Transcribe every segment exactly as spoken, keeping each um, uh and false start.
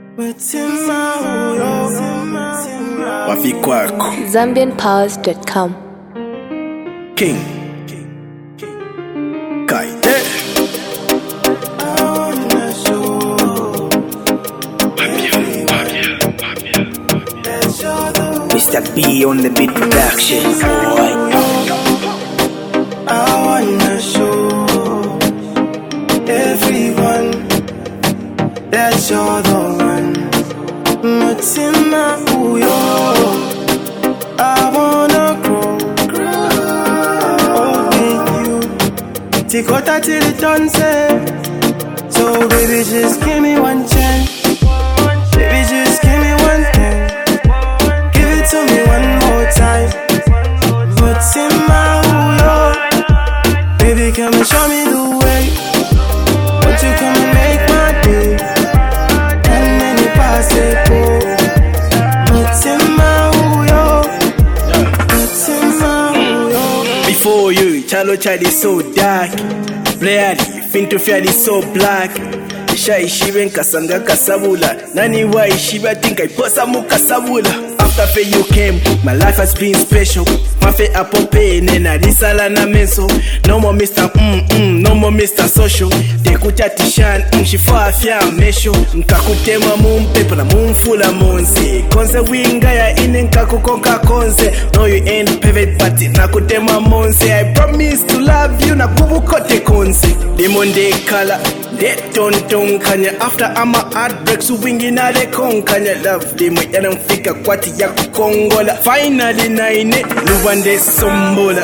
Wafi kwako Zambian Powers dot com. King Kaite Mister B on the beat production, boy. I wanna show everyone that you're the one. Mutima uyo, I wanna grow, oh with you. Tikota till it done say. So baby, just give me one chance. Baby, just give me one thing. Give it to me one more time. Mutima uyo, baby, come and show me the way. Won't you come and make my day? And then you pass it, oh. Mutima uyo, Mutima uyo. Before you, chalo child is so dark. Bloody, finto fear is so black. Isha ishibe nkasanga kasabula. Nani wa ishibe think I posa mu kasabula. After fe you came, my life has been special. Mafe apope nena risala na menso. No more Mister Mm mm, no more Mister Social. Tekuta tishan mm shifo afya mesho. Nkakutema mumpepo na mumfula monse. Konze winga ya ine nkakukonka konze. No you ain't perfect but nakutema monse. I promise to love you na kubukote konze. Demonde kala, de tonton kanya. After ama heartbreak su wingi na de kon kanya. Love demo yana mfika kwati ya kukongola. Finally na ine luwande sombola.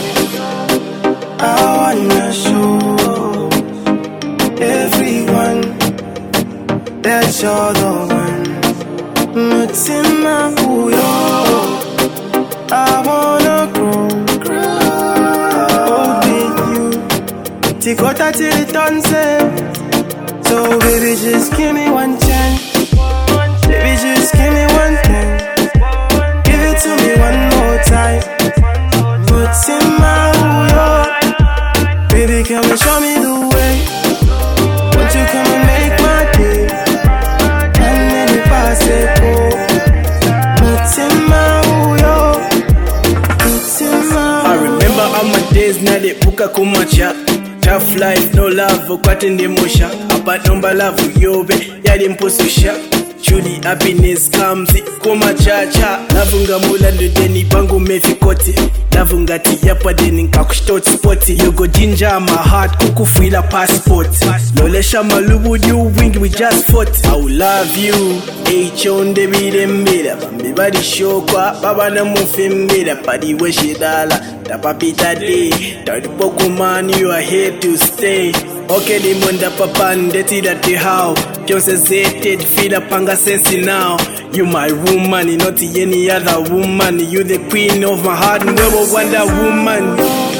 I wanna show everyone that you're the one. Mutima uyo, I wanna grow, oh with you. Tikota till it done say. So baby, just give me one chance. Baby, just give me one thing. Give it to me one more time. Mutima uyo, baby, come and show me the way. Won't you come and make my day? And then you pass it, oh. Mutima uyo, Mutima uyo. I remember all my days na de puka kumacha. Tough life, no love, ukwate ndimusha. Apa nomba love yobe, yali mposusha. Truly happiness comes kuma chacha. Lavunga mula ndudeni bangu mefikoti. Lavunga tiyapa deni nkakushtot spoti. You go ginger my heart kukufuila passport. Lolesha malubu you wing we just fought. I will love you. Eichonde bide mbila. Bambi badi shokwa. Baba na mufi mbila. Padi weshidala. Tapapita day. Tadipoku man you are here to stay. Okay limonda papa ndeti dati how. Kyonse zete feel panga sensi now. You my woman, not any other woman. You the queen of my heart, never Wonder Woman.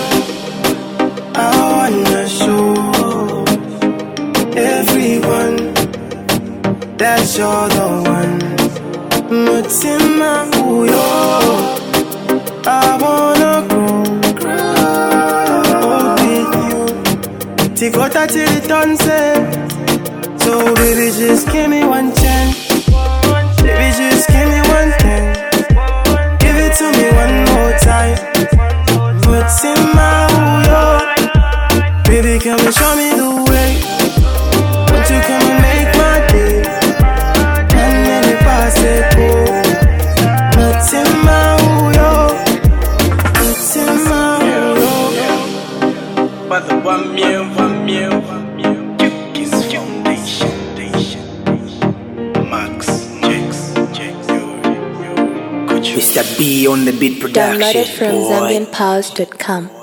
I wanna show everyone that you're the one. Mutima uyo, I wanna grow, oh with you. Tikota till it done say. So baby, just give me one chance. Baby, just give me one thing. Give it to me one more time. Mutima uyo, baby, come and show me the way. Won't you come and make my day? And then you pass it, oh. Mutima uyo, Mutima uyo. But the one meal, one meal, one meal. Kiss foundation, Max, Jax, Jax, yo, yo, Mister B on the beat production, Downloaded from boy. Zambian Powers dot com.